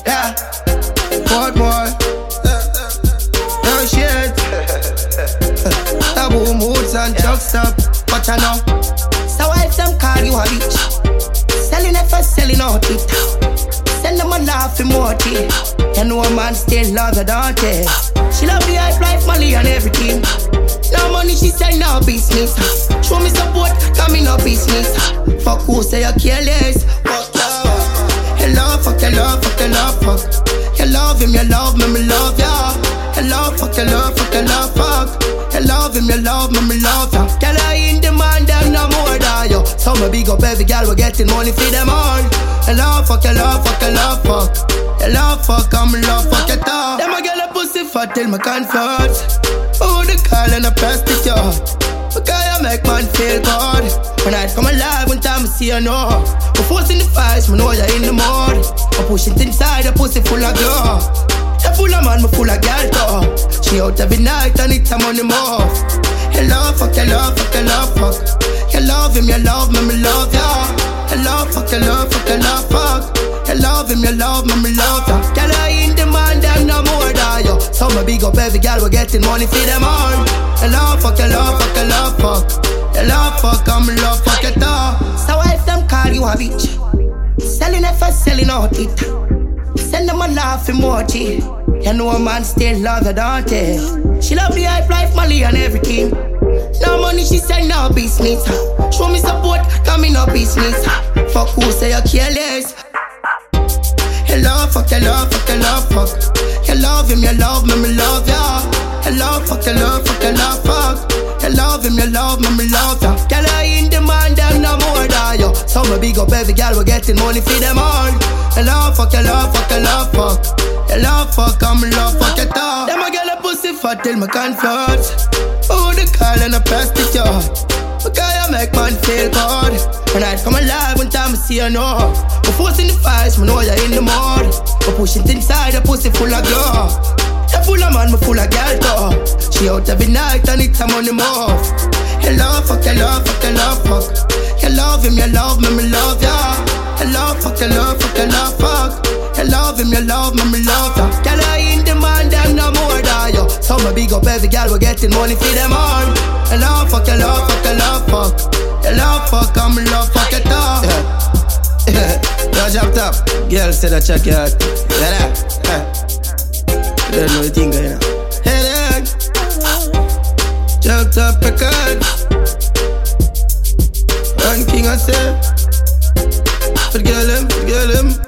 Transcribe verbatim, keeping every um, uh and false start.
Yeah. What more? No shit. Taboo moods and truck stop. But I know. So if them call you a bitch, selling it for selling out it. Send them a laugh emoji. You know a man still love her, don't they? She love the hype life, money and everything. No money, she say no business. Show me support, come in no business. Fuck who say you're careless. Fuck you. You love, fuck, you love, fuck, you love, fuck. You love him, you love me, me love ya. You love, fuck, you love, fuck, you love, fuck. You love him, you love me, me love ya. Girl, I in demand, them no more than you. So me big up every girl, we getting money for them all. You love, fuck, you love, fuck, you love, fuck. You love, fuck, I'm love, fuck, you talk. Them a girl a pussy fat till me confess. Oh, the call and I press the jar. Because I make man feel good. When I come alive, one time I see you know. I'm forcing the fights, me know you're in the mood. I'm pushing inside, a pussy full of glow. You full of man, me full of girl talk. She out every night and it's time on the move. You love, fuck, you love, fuck, you love, fuck. You love him, you love me, me love ya. You love, fuck, you love, fuck, you love, fuck. You love him, you love me, me love ya. Girl, I in demand, them no more than you. So me big up every girl, we getting money for them all. You love, fuck, you love, fuck, you love, fuck. You love, fuck, I'm love, fuck, you talk. So if them call you a bitch, selling it for selling out it. Send them a laugh emoji. You know a man still love her, don't they? She love the hype life, money and everything. No money, she say no business. Show me support, come in no business. Fuck who say you're careless. You love, fuck, you love, fuck, you love, fuck. You love him, you love me, me love ya. You love, fuck, you love, fuck, you love, fuck. You love him, you love me, me love ya. Girl, I in demand, them no more than you. So me big up every girl, we getting money for them all. You love, fuck, you love, fuck, you love, fuck. You love, fuck, I'm love, fuck, you talk. Them a girl a pussy fat till me confess. Oh, the call and I press the jar. Because I make man feel good. When I come alive, one time I see you know. I'm forcing the fights, me know you're in the mood. I'm pushing inside, a pussy full of glow. You full of man, me full of girl talk. She out every night and it's time on the move. You love, fuck, you love, fuck, you love, fuck. You love him, you love me, me love ya. You love, fuck, you love, fuck, you love, fuck. You love him, you love me, me love ya. Girl, I in demand, them no more than you. So me big up every girl, we getting money for them all. You love, fuck, you love, fuck, you love, fuck. You love, fuck, I'm love, fuck, you talk. Yeah. Yo, drop top. Girl said I check you out. Yeah, that. You don't know the thing going on. Hey, there. Drop top record. One king I say. Forget him, forget him.